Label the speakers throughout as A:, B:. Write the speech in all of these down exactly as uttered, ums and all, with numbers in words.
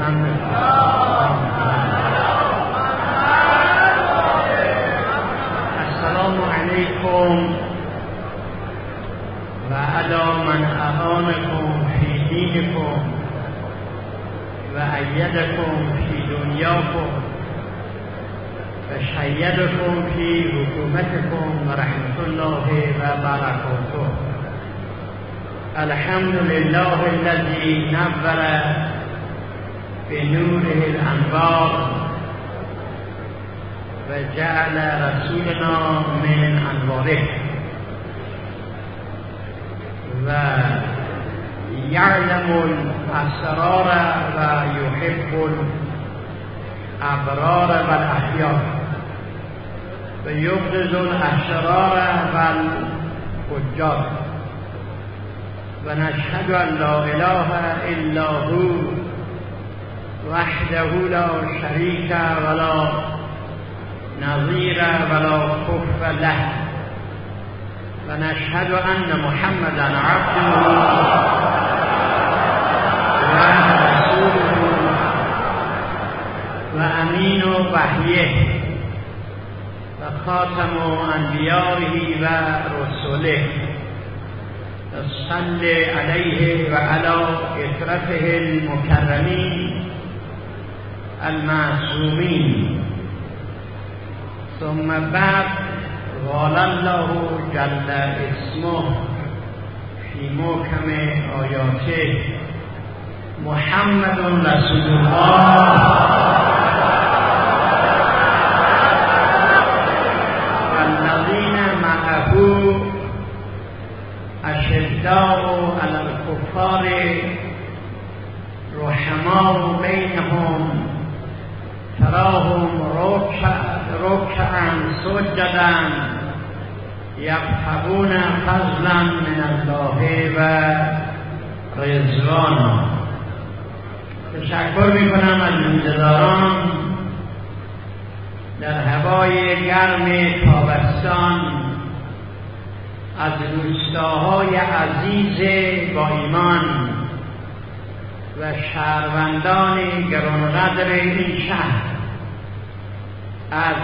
A: محمد. السلام علیکم و علی من اعانکم فی دینکم و ایدکم فی دنیاکم و شیدکم فی حکومتکم و رحمت الله و برکاته. الحمد لله الذي نور بنوره الانوار و جعل رسولنا من انواره و یعلم الاسرار و یحب الابرار و الاخیار و یبغض الاشرار و الفجار و نشهد ان لا اله الا هو وحده لا شریک ولا نظیر ولا کفو له و نشهد ان محمدا عبده و رسوله و امین وحیه و خاتم انبیائه و رسوله. صل علیه و علی اطرافه المکرمین المعصومین. ثم بعد قال الله جل اسمه فی محکم آیاته محمد رسول الله والذین معه اشداء علی الکفار رحماء بینهم تراهم رکعا سجدا یبتغون فضلا من الله و رضوانا. تشکر میکنم از روزه‌داران در هوای گرم تابستان از روستاهای عزیز با ایمان و شهروندان گرانقدر این شهر از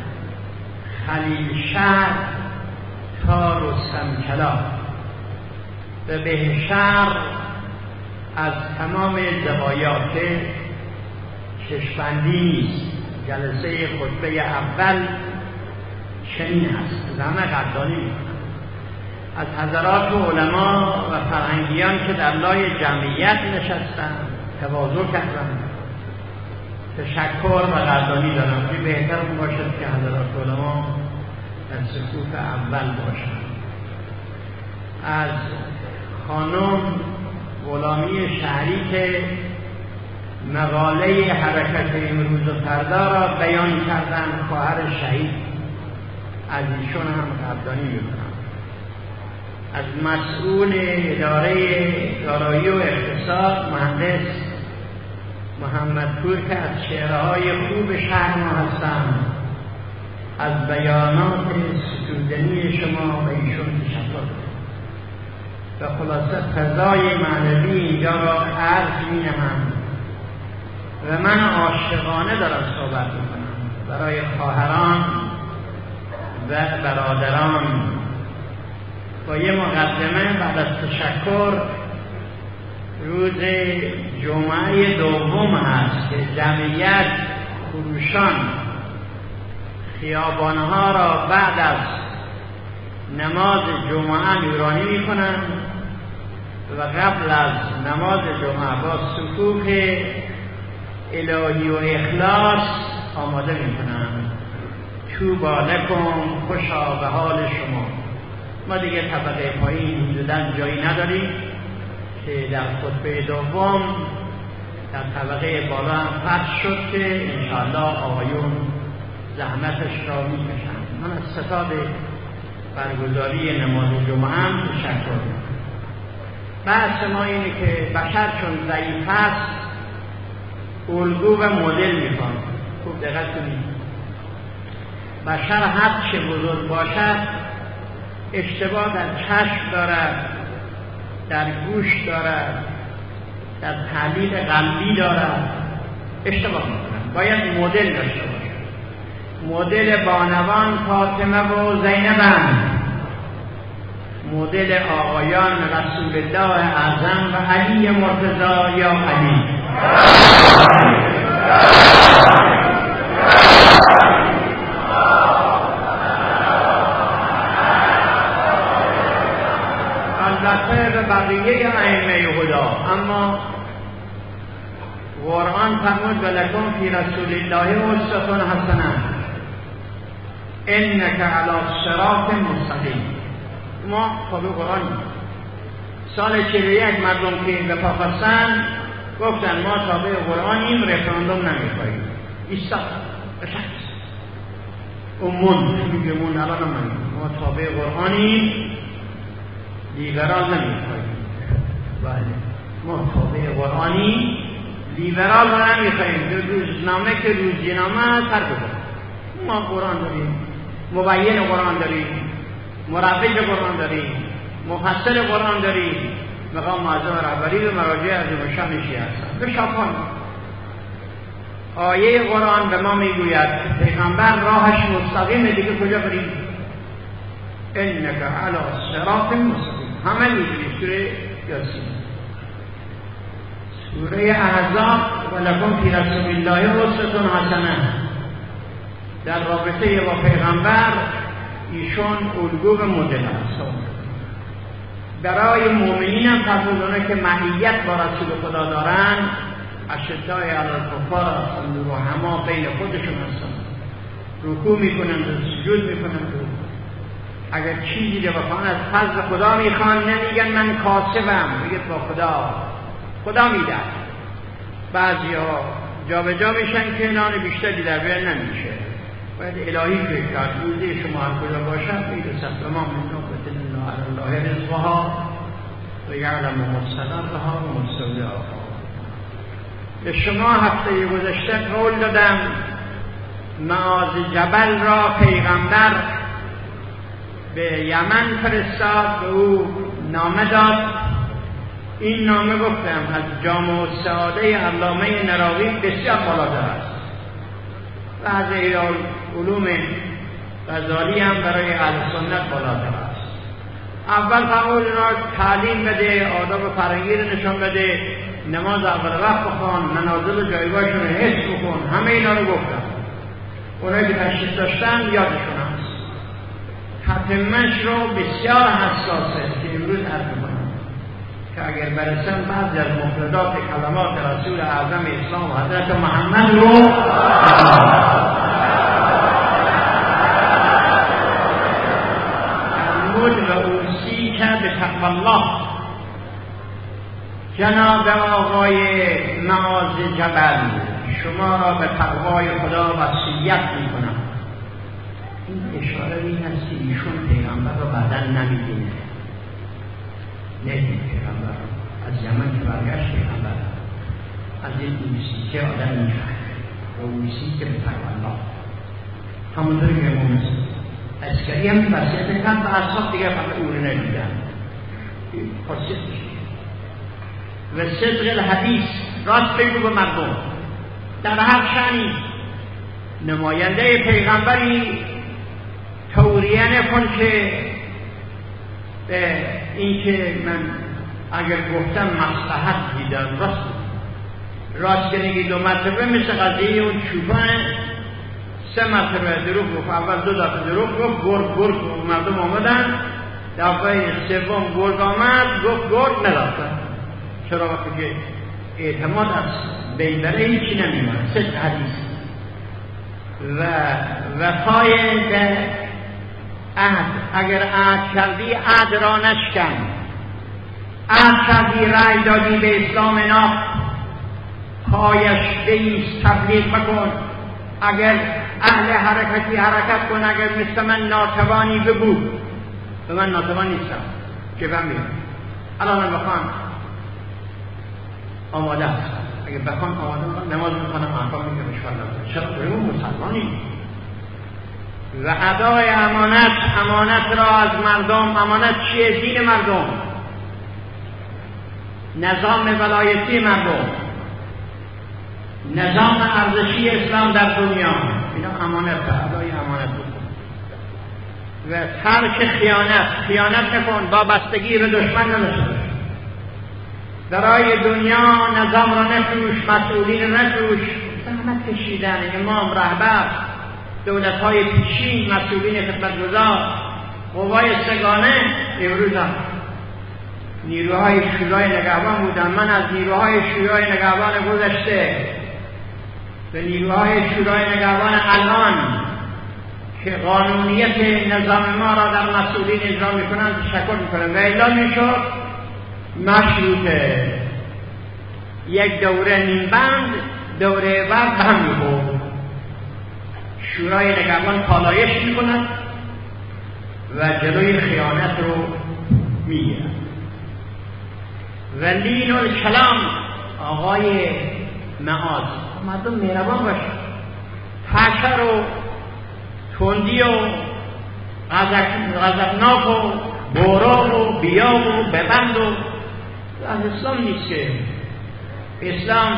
A: خلیل شهر تا رستمکلا و به شهر از تمام زوایات چشم‌بندی نیست. جلسه خطبه اول چنین است، همه قدردانی می‌کنم از حضرات علما و فرهنگیان که در لای جمعیت نشستن، تواضع کردن. تشکر و قدردانی دارم. که بهتر باشد که حضرات علما در صفوف اول باشند. از خانم غلامی شهری که مقاله حرکت امروز و فردا را بیان کردن، خواهر شهید، از ایشون هم قدردانی می‌کنم. از مسئول اداره دارایی و اقتصاد مهندس محمدپور که از چهره‌های خوب شهر ما هستند، از بیانات ستودنی شما و ایشون تشکر و خلاصه فضای معنوی اینجا را عرض می‌نهم و من عاشقانه دارم صحبت می‌کنم برای خواهران و برادران. با یه مقدمه بعد از تشکر، روز جمعه دوم هست که جمعیت خروشان خیابانها را بعد از نماز جمعه نورانی می کنند و قبل از نماز جمعه با صفوف الهی و اخلاص آماده می کنند. طوبی لکم، خوشا به حال شما. ما دیگه طبقه پایین حدوداً جایی نداریم که در خطبه دوم در طبقه بالا هم فرض شد که انشاءالله آقایون زحمتش را میکشند. من از ستاد برگزاری نماز جمعه هم تشکر میکنم. بحث ما اینه که بشر چون ضعیف است الگو و مدل میخواد. خوب دقت کنید. بشر هر چه بزرگ باشد اشتباه در چشم دارد، در گوش دارد، در تحلیل قلبی دارد، اشتباه میکنن. باید مدل داشته باشه. مدل بانوان فاطمه و زینبند، مدل آقایان رسول الله اعظم و علی مرتضی یا علی. البته به بقیه ائمه هدا، اما قرآن فرمود ولکم فی رسول الله اسوة حسنة انک علی صراط مستقیم. ما تابع قرآن سال چهل و یک مردم که به پا خواستن گفتن ما تابع قرآنیم، رفراندوم نمیخواهیم. ایستا بشکست امون میگه مون الان نمیم، ما تابع قرآنیم، لیبرال نمیخواهیم. بله ما تابع قرآنیم، لیبرال رو نمیخواهیم. روزنامه که روزنامه تر بده. ما قرآن داریم، مبین قرآن داریم، مروج قرآن داریم، مفسر قرآن داریم، مقام معظم رهبری و مراجع عظیم شان شیعه هستند. به شاکان آیه قرآن به ما میگوید پیغمبر راهش مستقیمه، دیگه کجا بریم؟ انک علی صراط مستقیم. همه میگوید سوره یاسین، سوره احزاب ولکم فی رسول الله اسوة حسنة. در رابطه با پیغمبر ایشون الگو و مدل است. برای مؤمنین هم فرمودونه که معیت با رسول خدا دارن، اشدای علی الکفار هستند و رحما بین خودشون هستند، رکوع میکنند و سجود میکنند. اگر چیزی رو بخوان از فضل خدا میخوان، نمیگن من کاسبم، میگه با خدا، خدا میده. بعضی ها جا به جا میشن که نان بیشتری در بیان نمیشه، باید الهی فکر کرد. روزی شما هر کجا باشد بید سفرمان من نقبت الله رزقها و یعلم مستقرها و مستودعها. به شما هفته گذشته قول دادم معاذ جبل را پیغمبر به یمن فرستاد، به او نامه داد. این نامه گفتم از جامع السعاده علامه نراقی بسیار بالاتر است و از علوم غزالی هم برای اهل سنت بالاتر است. اول فرمود را تعلیم بده، آداب فرنگی رو نشان بده، نماز اول وقت بخوان، منازل جایگاهشون رو حفظ بکن. همه اینا رو گفتم. اونایی که تشخیص داشتن یادشون هست. تتمه‌اش رو بسیار حساسه که امروز عرض می‌کنم که اگر برسن بعضی از مفردات کلمات رسول اعظم اسلام حضرت محمد رو فرمود و اوصی که به تقوی الله. جناب آقای معاذ جبل، شما را به تقوای خدا وصیت میکنم. این اشاره این است که ایشون پیغمبر را بعدا نمیدینه، ندید پیغمبر از یمن که برگشت پیغمبر از این اوصی که آدم میفهمه و اوصی که به تقوی الله. همونطوری که امام عسکری هم وصیت کرد و اصحاب دیگه فقط او رو ندیدن. خاصیتش و صدق الحدیث، راست بگو به مردم در هر شأنی. نماینده پیغمبری توریه نکن که به این که من اگر گفتم مصلحت دیدم راست راست که نگی دو مرتبه مثل قضیه اون چوبانه سه مرتبه دروغ گفت. اول دو دفعه دروغ گفت، گرگ گرگ مردم آمدن، دفعه سوم گرگ آمد گفت گرگ نداشتن. چرا؟ وقتی که اعتماد از بین بره هیچی نمیمونه. صدق حدیث و وفای به عهد. اگر عهد کردی عهد را نشکن، عهد کردی رأی دادی به اسلام ناف، پایش بیست تبلیغ مکن. اگر اهل حرکتی حرکت کن، اگر مثل من ناتوانی بگو. به من ناتوان نیستم که بمیرم. الان بخوام آماده هستم، اگه بخوام آماده هستم نماز میکنم، احکام میگم اشکال نداره. چرا؟ بریم مسلمانی. و ادای امانت، امانت را از مردم. امانت چیه؟ دین مردم، نظام ولایتی مردم. نظام ارزشی اسلام در دنیا، اینا امانت ادای امانت بود و ترک خیانت، خیانت نکن، وابستگی به دشمن نداشته باش، برای دنیا نظام را نفروش، مسئولین را نفروش، زحمت کشیدن امام، رهبر، دولت‌های پیشین، مسئولین خدمتگزار، قوای سگانه امروز هم نیروهای شورای نگهبان بودن. من از نیروهای شورای نگهبان گذشته به نیروهای شورای نگهبان الان که قانونیت نظام ما را در مسئولین اجرا میکنند تشکر میکنم و اعلام میشد مشروطه یک دوره نیمبند، دوره بعد به هم میخورد. شورای نگهبان پالایش میکند و جلوی خیانت رو میگیرد و لین الکلام آقای معاذ مردم مهربان باشد، حشر و تندی و غضبناک و بوراق و بیاب و ببند و از اسلام نیست که اسلام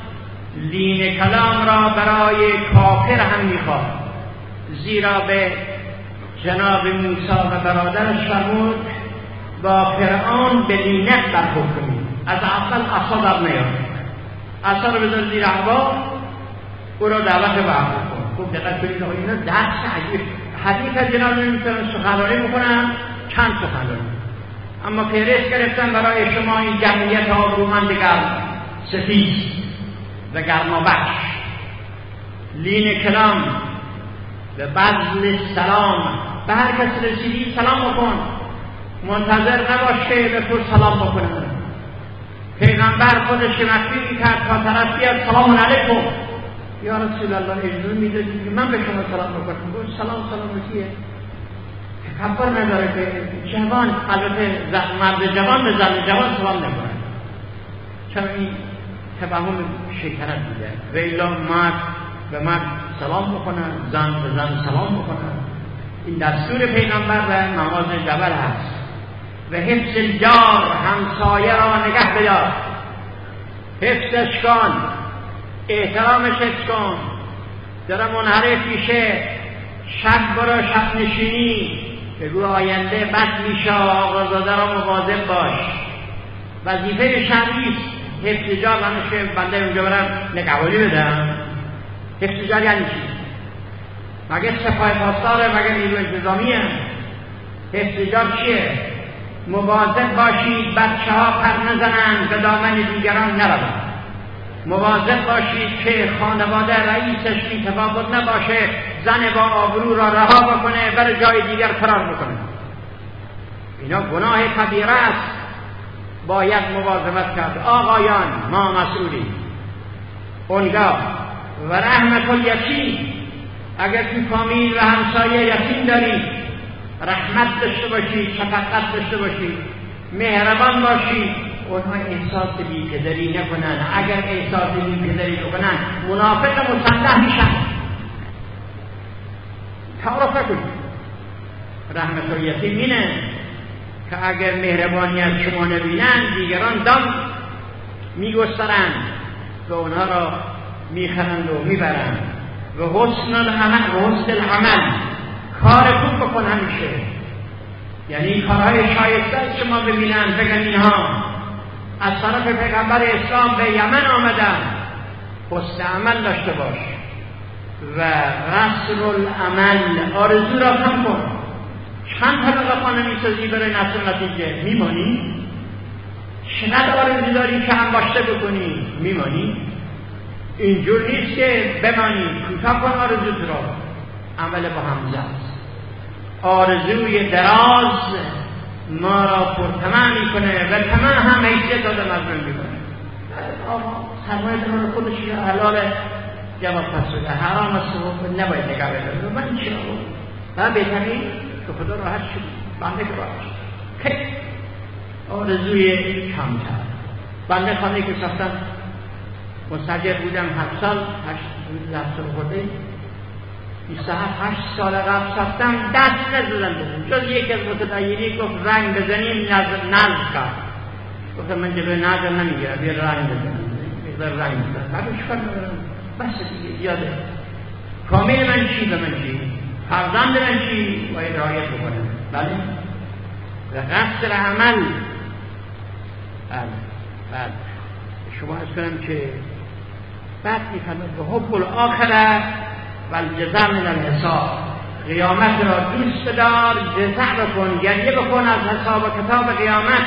A: لین کلام را برای کافر هم میخواد، زیرا به جناب موسی و برادرش فرمود با فرعون به لینت برخورد کنید، از اول عصا در نیار، عصا رو بذار زیر هوا، او را دعوت به برخورد کن. خوب دقت کنید آقا اینا درس عجیب حدیث از جناب نمیتونن سخنرانی بکنن، چند سخنرانی، اما فهرست گرفتن برای شما این جمعیت آبرومند گرم سفید و گرمابخش. لین کلام و بذل سلام، به هر کس رسیدی سلام بکن، منتظر نباش که به تو سلام بکنن. پیغمبر خودش مخفی میکرد تا طرف بیاد سلام علیکم، یا رسول الله اجازه میدادید که من به شما سلام بکنم؟ گفت سلام سلامتیه، تکبر نداره که جوان، البته مرد جوان به زن جوان سلام نکنه، چون این تفاهم شیطنت بوده و الا مرد به مرد سلام بکنن، زن به زن سلام بکنن. این دستور پیغمبر و معاذ جبل هست. و حفظ الجار، همسایه را نگه بدار، حفظش کن، احترامش حفظ کن، در منحرف میشه شب برو شب نشینی، بگو آینده بد میشه، آقازاده را مواظب باش. وظیفه شرعی حفظ جار همش که بنده اونجا برم نگهبانی بدم. حفظ جار یعنی چی؟ مگه سپاه پاسداره؟ مگه نیرو انتظامیه؟ حفظ جار چیه؟ مواظب باشید بچه ها پر نزنند، به دامن دیگران نروند. مواظب باشید که خانواده رئیسش بی تفاوت نباشه، زن با آبرو را رها بکنه بر جای دیگر فرار بکنه. اینا گناه کبیره است، باید مواظبت کرد. آقایان ما مسئولیم. اونگاه و رحمت الیتیم، اگر تو فامیل و همسایه یتیم دارید رحمت داشته باشید، شفقت داشته باشید، مهربان باشید، اونها احساس بی‌پدری نکنن. اگر احساس بی‌پدری بکنن منافق مسلح میشن. تعارف کنید. رحمت الیتیم اینه که اگر مهربانی از شما نبینن دیگران دم میگسترند و اونها را میخرند و میبرند. و حسن العمل، و حسن العمل، کار خوب بکن همیشه، یعنی کارهای شایسته از شما ببینن، بگن اینها از طرف پیغمبر اسلام به یمن آمدن. حسن عمل داشته باش و رسل العمل، آرزو را کم کن. چند طبقه خانه میسازی برای نصر نتیجه؟ میمانی؟ چقدر آرزو داری که انباشته بکنی؟ میمانی؟ اینجور نیست که بمانی، کوتاه کن آرزوت را. عمل با همزه است. آرزوی دراز ما را پرطمع میکنه و طمع هم حیثیت آدم مظلوم میکنه. آقا سرمایه رو خودش حلال جواب پس بده، حرام است و نباید نگاه بده. من چرا و بهترین که خدا راحت شد، بنده که راحت شد. که آرزوی کمتر. بنده خانه که ساختم مستجر بودم هفت سال، هشت سال خورده، بیست و هفت هشت سال قبل ساختم، دست نزدم بزن. جز یک از متدینی گفت رنگ بزنیم نزد کرد. گفتم من جلوی نظر نمیگیرم، بیا رنگ بزنیم. مقدار رنگ میدن بعد چیکار ندارم بس دیگه یاده کامل من چی به من چی فرزند من چی باید رعایت بکنم بله و قصد عمل بله بله شما از کنم که بعد میفرماید و حب الاخره و الجزع من الحساب قیامت را دوست دار جزع بکن گریه بکن از حساب و کتاب قیامت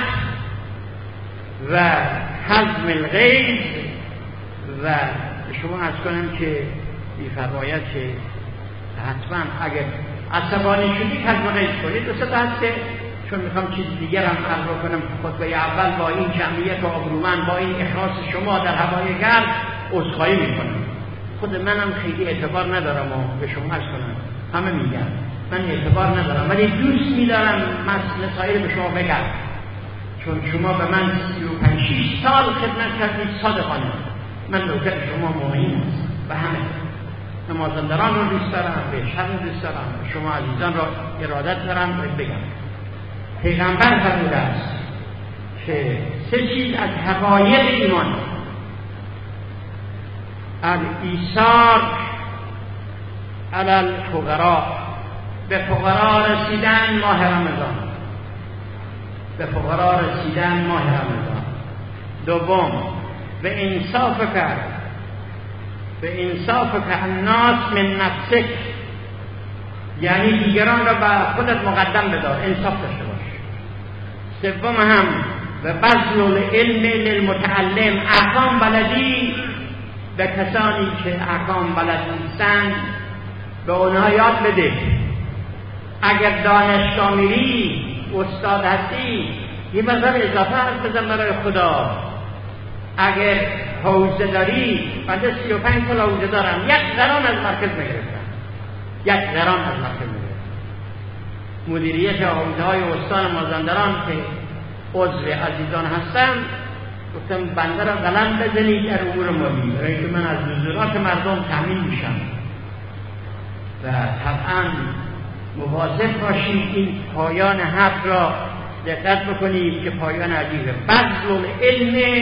A: و حزم الغیظ و شما از کنم که میفرماید که حتما اگر عصبانی شدی حزم غیظ کنید دوست هست که چون میخوام چیز دیگر هم عرض کنم خطبه اول با این جمعیت و آبرومند با این اخلاص شما در هوای گرم عذرخواهی میکنم خود منم خیلی اعتبار ندارم و به شما عرض کنم همه میگن من اعتبار ندارم ولی دوست میدارم مسائل به شما بگم چون شما به من سی و پنج شیش سال خدمت کردید صادقانه من نوکر شما مؤمن هستم و همه نمازندران رو دوست دارم به شر دوست دارم شما عزیزان را ارادت دارم بگم پیغمبر فرموده است که سه چیز از حقایق ایمان الایثار علی الفقراء به فقرا رسیدن ماه رمضان به فقرا رسیدن ماه رمضان دوم به انصاف کرد به انصاف که الناس من نفسک یعنی دیگران را به خودت مقدم بدار انصاف داشته باش سوم هم و بذل العلم للمتعلم احکام بلدی به کسانی که احکام بلد نیستند به اونها یاد بده اگر دانشگاه میری استاد هستی یه مقدار اضافه حرف بزن برای خدا اگر حوزه داری من سی و پنج سال حوزه دارم یک قران از مرکز میگرفتم یک قران از مرکز میگرفتم مدیریت حوزه های استان مازندران که عضو عزیزان هستم گفتم بنده را قلم بزنید در امور مالی برای که من از نزولات مردم تامین میشم و طبعا مواظب باشید این پایان حرف را دقت بکنید که پایان عجیبه بذل العلم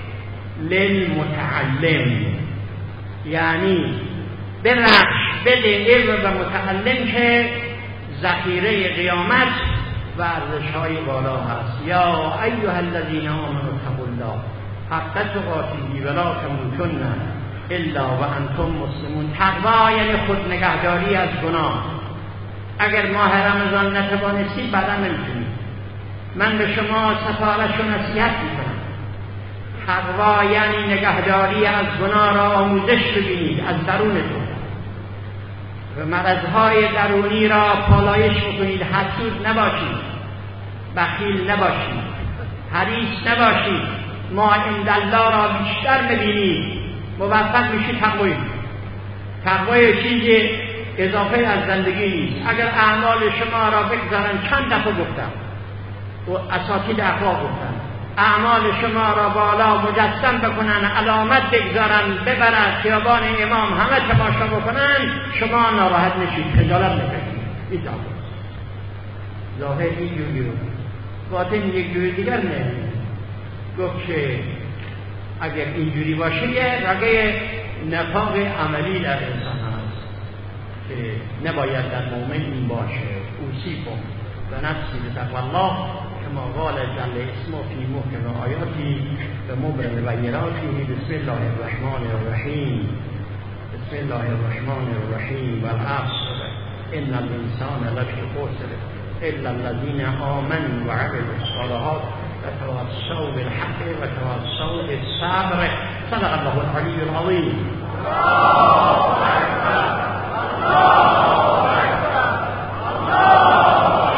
A: للمتعلم یعنی برخش بده علم به متعلم که ذخیره قیامت و ارزش‌های بالا هست یا ایها الذین آمنوا اتقوا الله حق تقاته ولا تموتن الا وانتم مسلمون تقوا یعنی خود نگهداری از گناه اگر ماه رمضان نتوانستی بعدا نمیتونی من به شما سفارش و نصیحت میکنم تقوا یعنی نگهداری از گناه را آموزش ببینید از درونتون و مرضهای درونی را پالایش بکنید حسود نباشید بخیل نباشید حریص نباشید ما عند الله را بیشتر ببینید موفق میشید تقوی تقوی چیزی اضافه از زندگی نیست اگر اعمال شما را بگذارن چند دفعه گفتم و اساتید اخلاق گفتن اعمال شما را بالا مجسم بکنن علامت بگذارن ببرن خیابان امام همه تماشا بکنن شما ناراحت نشید خجالت نکشید این ظاهر این جوری باطن یک جوری دیگر نه گفت که اگر اینجوری باشه یه رگه نفاق عملی در انسان هست که نباید در مومن این باشه اوصیکم و نفسی بتقوی الله كما قال جل اسمه في محكم آياته ومبرم بيناته بسم الله الرحمن الرحيم بسم الله الرحمن الرحيم والعصر إن الإنسان لفي خسر إلا الذين آمنوا وعملوا الصالحات وتواصوا بالحق وتواصوا بالصبر صدق الله العلي العظيم الله أكبر الله أكبر الله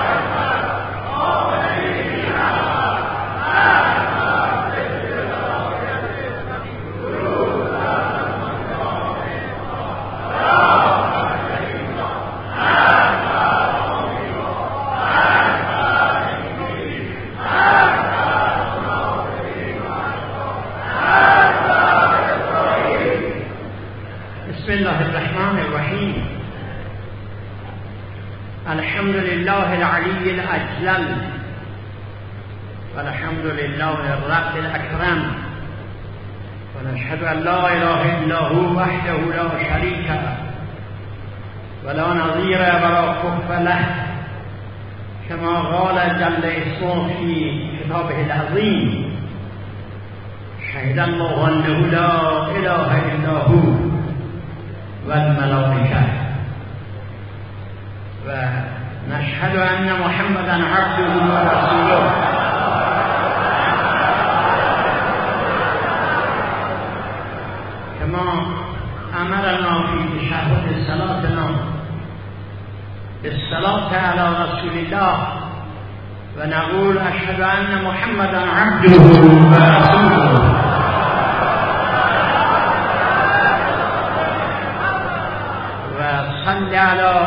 A: الحمد لله العلي الأجلل والحمد لله الرب الأكرم ونشهد أن لا إله إلا هو وحده لا شريك له ولا نظير ولا كف له كما قال جل اسمه في كتابه العظيم شهد الله أنه لا إله إلا هو والملائكة ونشهد أن محمدا عبده ورسوله كما أمرنا في تشهد صلاتنا بالصلاة على رسول الله ونقول أشهد أن محمدا عبده ورسوله وصل على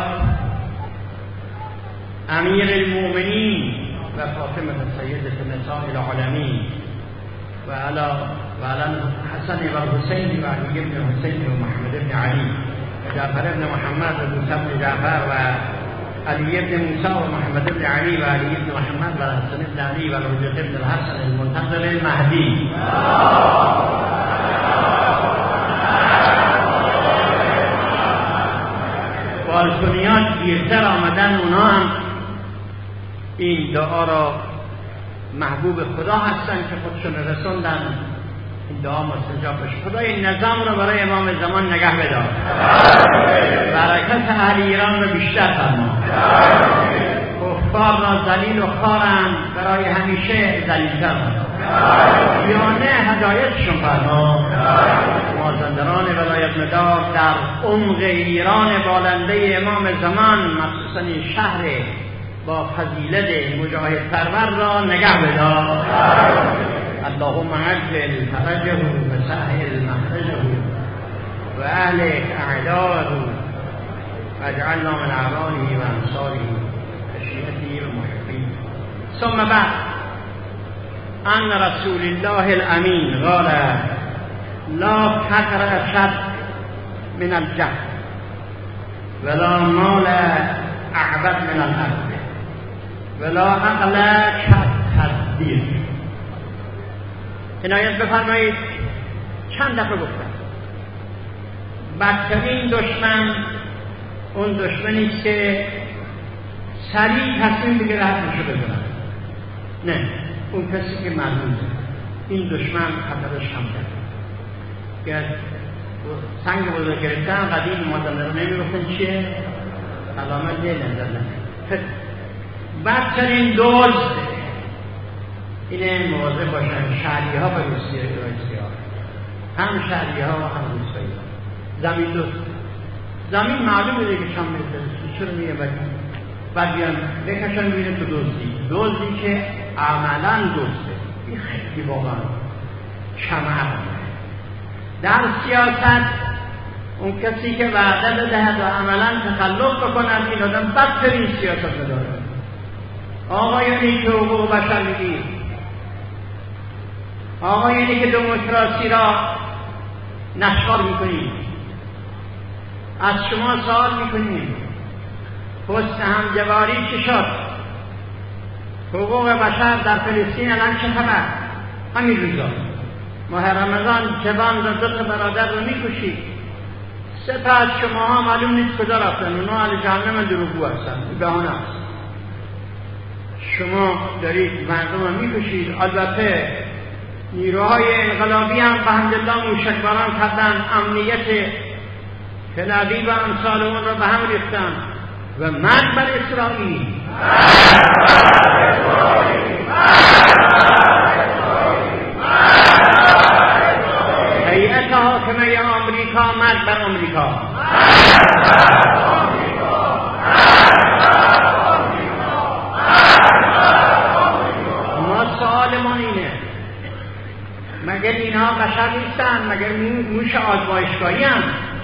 A: أمير المؤمنين وفاطمة سيدة النساء العالمين وعلى وعلى الحسن والحسين وعلي بن الحسين ومحمد بن علي وجعفر بن محمد وموسى بن جعفر وعلي بن موسى ومحمد بن علي وعلي بن محمد والحسن بن علي والحجة بن الحسن المنتظر المهدي والسنیات دیرتر آمدن اونا هم این دعا را محبوب خدا هستن که خودشون رسوندن این دعا مستجاب بشه. خدا این نظام را برای امام زمان نگه بدار، برکت اهل ایران را بیشتر فرما، کفار را ذلیل و خوارند برای همیشه ذلیل‌تر یا نه هدایتشون فرما. مازندران ولایت مدار در عمق ایران بالنده امام زمان مخصوصا این شهر با فضیلت مجاهد پرور را نگه بدار. اللهم عجل فرجه و سهل مخرجه و اهلک اعداءه واجعلنا من اعوانه و انصاره وشیعته و محبین. ثم بعد عن رسول الله الامین قال لا فقر اشد من الجهل ولا مال اعبد من الارض ولا عقل كالتدبیر. عنایت بفرمایید چند دفعه گفتم بدترین دشمن اون دشمنی است که سریع تصمیم بگیره حرفشو بزنه، نه اون کسی که مرموزه. این دشمن خطرش کمتره. که سنگ بزرگ گرفتن قدیم مازندران نمیگفتن چیه؟ علامت ده نظر نه. بدترین دوست اینه مواظب باشن شهری ها و روسیه ها، هم شهری ها و هم روسیه ها. زمین دوست، زمین معلوم بوده که چند میرسه، چرا میگه بدی؟ بعد بیان بکشن ببینه تو دوستی دوستی که عملا دوسته. این خیلی واقعا کمر. در سیاست اون کسی که وعده بدهد و عملا تخلف بکند این آدم بدترین سیاست مداره. آقایانی که حقوق بشر میگی، آقایانی که دموکراسی را نشخوار میکنید، از شما سوال میکنیم حسن همجواری چه شد؟ حقوق بشر در فلسطین الان چه خبر؟ همین روزا ماه رمضان جوان و دو تا برادر رو میکشید. سه تا از شما ها معلوم نیست کجا رفتن، اونا اهل جهنم دروغگو هستن. بهانه است. شما دارید مردم رو میکشید. البته نیروهای انقلابی هم بحمدالله موشکباران کردن، امنیت تل‌آویو و امثال اون را به هم ریختن و مرگ بر اسرائیل. هیئت حاکمه آمریکا مرگ بر آمریکا. ما سوالمان اینه، مگر اینها بشر نیستن؟ مگر موش آزمایشگاهی هم؟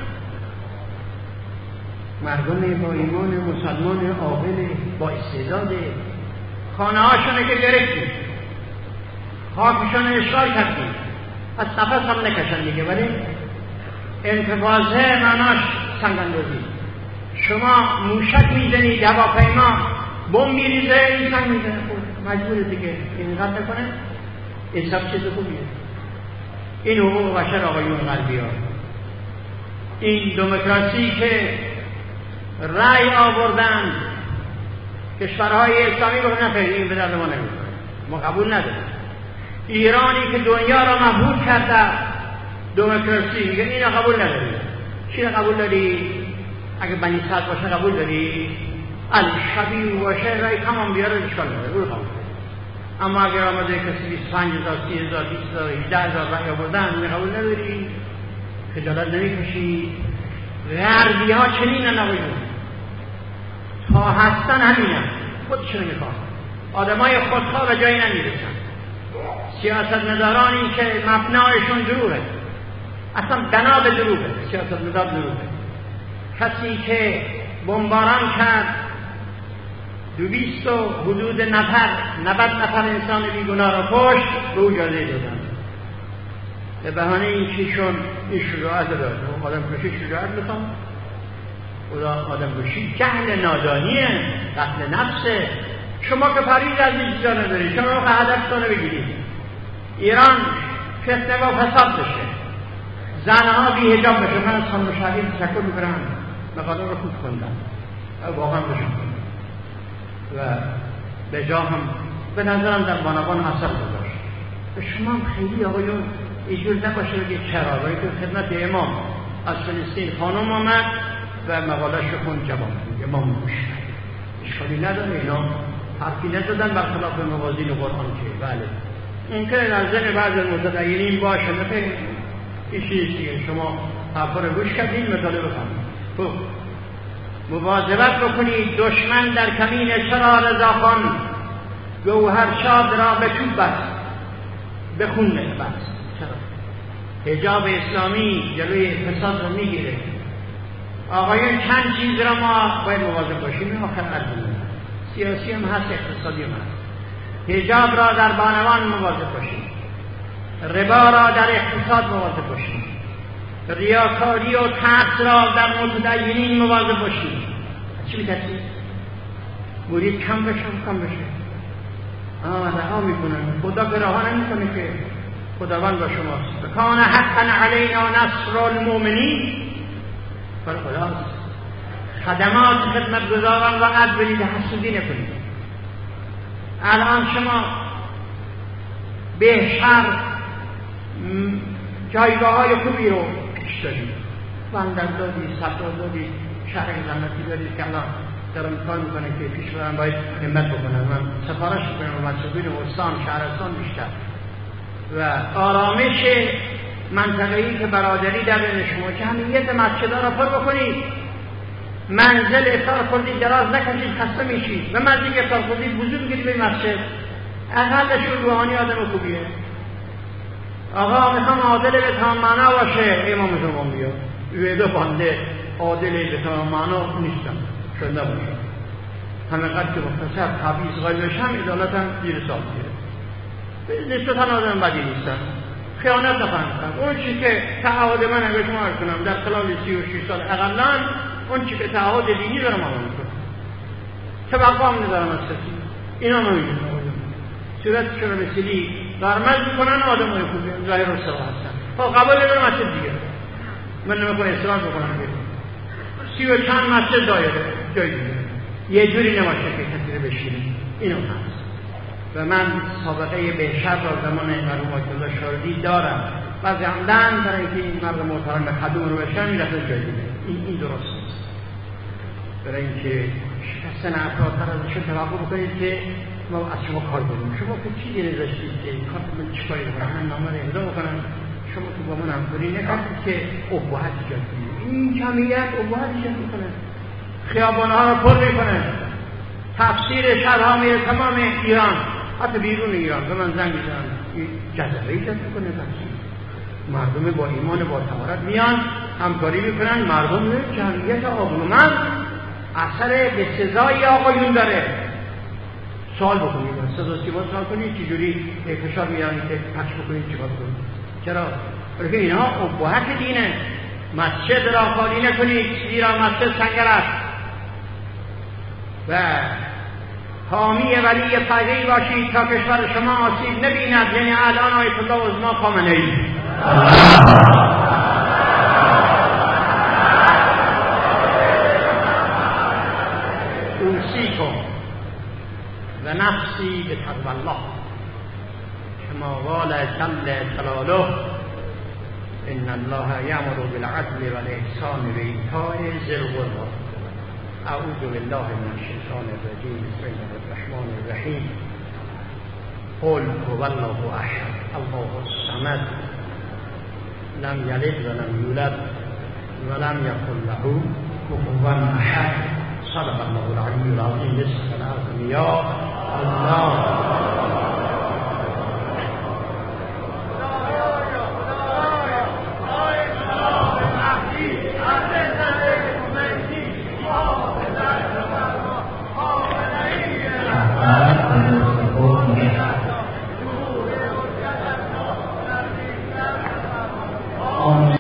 A: مردم با ایمان مسلمان عاقل با استعداد خانه هاشونه که گرفتیم، خاکشون اشغال کردیم، از نفس هم نکشن دیگه، ولی انتفاضه معناش سنگاندازی. شما موشک میزنید، هواپیما بمب میریزه، این سنگ میزنه، مجبوره دیگه اینقدر نکنه. حساب چیز خوبیه. این حقوق بشر آقایون قلبی‌ها، این دموکراسی که رأی آوردن کشورهای اسلامی رو نفرید، این به درد ما نمی‌خوره، ما قبول نداریم. ایرانی که دنیا را مبهوت کرده دموکراسی میگه اینو قبول نداری. چی قبول داری؟ اگه بنی صدر باشه قبول داری؟ علی شبیه باشه رای تمام بیاره اشکال نداره، اون قبول. اما اگر آمده کسی بیست و پنج هزار، سی هزار، بیست هزار، هجده هزار رای آوردن اون قبول نداری؟ خجالت نمیکشی؟ غربی ها چنین نبایدون تا هستن همینم خودشون میخوان، آدمای خودخواه به جایی نمیرسن، سیاست مدارانی که مبنایشون دروغه، اصلا بنا به دروغه، سیاست مدار دروغه. کسی که بمباران کرد دویست و حدود نفر نود نفر انسان بیگناه را کشت به او جایزه دادن به بهانه اینکه شون این شجاعت داد. آدم کشی شجاعت میخوام، خدا آدم کشی جهل نادانیه، قتل نفسه. شما که پرهیز از این چیزا ندارید، شما که هدفتون بگیرید ایران فتنه و فساد بشه، زنها بی حجاب بشه. من از خانم شهری تشکر میکنم، مقاله رو خوب خوندم، واقعا بشم و به جا هم به نظرم در بانوان اثر گذاشت. به شما هم خیلی آقایون اینجور نباشه بگید چرا، ولی تو خدمت امام از فلسطین خانم آمد و مقاله‌اش رو خوند جواب داد، امام گوش اشکالی نداره، اینا حرفی نزدن برخلاف موازین قرآن که بله ممکنه در ذهن بعض متدینین باشه، مثل این چیز دیگه شما حرفا رو گوش کردین مطالعه بفهمید. خب مواظبت بکنید دشمن در کمین چرا رضاخان گوهر شاد را به چوب بست به خون بست. چرا؟ حجاب اسلامی جلوی فساد رو میگیره. آقایون چند چیز را ما باید مواظب باشیم، آخر ارزونه سیاسی هم هست، اقتصادی هم هست. حجاب را در بانوان مواظب باشیم، ربا را در اقتصاد مواظب باشیم، ریاکاری و ترس را در متدینین مواظب باشیم. چی می‌ترسی؟ مرید کم بشه کم بشه آه رها میکنن، خدا که رها نمیکنه که، خداوند با شماست. کان حقا علینا نصر المؤمنین، بر خداست. خدمات خدمتگزاران را عد برید، حسودی نکنید. الان شما به شر جایگاه های خوبی رو پیش دارید، بندر دادی، صدر دادی، شهر زنتی دارید که الان در امکان میکنه که پیش برن باید همت بکنن. من سفارش میکنم و مسئولین استان شهرستان بیشتر و آرامش منطقه‌ای که برادری در بین شما، که همیت مسجدها را پر بکنید. منزل افطار خوردید دراز نکشید، خسته میشید. و منزل افطار خوردید وضو بگیرید به مسجد، اقلش روحانی آدم خوبیه. آقا میخوام عادل به تمام معنا باشه، امام شما میاد ویدو بنده عادل به تمام معنا نیستم، شده باشه. همینقدر که مختصر حبیز غیبش هم عدالت هم دیر سال میره. نسبتاً آدم بدی نیستن، خیانت نخواهند. اون چی که تعهد من اگه شما عرض کنم در خلال سی و شش سال اقلاً اون چی که تعهد دینی دارم عمل میکنم، توقع هم ندارم از کسی. اینا نمیدونم صورت چرا مثلی درمز میکنن آدم های خوبی ظاهر و سوا هستن. خب قبول ندارم مسجد دیگه، من نمیکنم اصلاح بکنم دیگه. سی و چند مسجد دایره جای دیگه یه جوری نماشه که کسی رو بشینه، اینو هست. و من سابقه بهشر را زمان مرحوم آیت شاردی دارم. بعضی عمدن برای اینکه این مرد محترم خدوم رو بشن میرفت جای دیگه. این این درست نیست. برای اینکه شکستن افراد تر ازشون توقع بکنید که ما از شما کار کنیم. شما که چیزی نذاشتید که کار من چیکاری بکنم، من نامه رو امضا بکنم، شما که با من همکاری نکردید که ابهت ایجاد کنید. این جمعیت ابهت ایجاد میکنه، خیابان‌ها رو پر میکنه، تفسیر شرها میره تمام ایران، حتی بیرون ایران. به من زنگ میزنن این جذبه ایجاد میکنه، تفسیر مردم با ایمان با طهارت میان همکاری میکنن. مردم جمعیت آبرومند اثر به سزای آقایون داره. سوال بکنید، صدا سیما سوال کنید چجوری فشار میارن که پخش بکنید چیکار کنید. چرا؟ برای اینا ابهت دینه. مسجد را خالی نکنید، زیرا مسجد سنگر است. و حامی ولی فقیه باشید تا کشور شما آسیب نبیند. یعنی الان آیت الله عظما خامنه‌ای اوصیکم و نفسی به تقوی الله کما قال جل جلاله ان الله یأمر بالعدل والاحسان و ایتاء ذی القربی. اعوذ بالله من الشیطان الرجیم. بسم الله الرحمن الرحیم. قل هو الله احد الله الصمد لم یلد ولم یولد ولم یکن له کفوا احد. صدق الله العلی العظیم. بسم الله. یا الله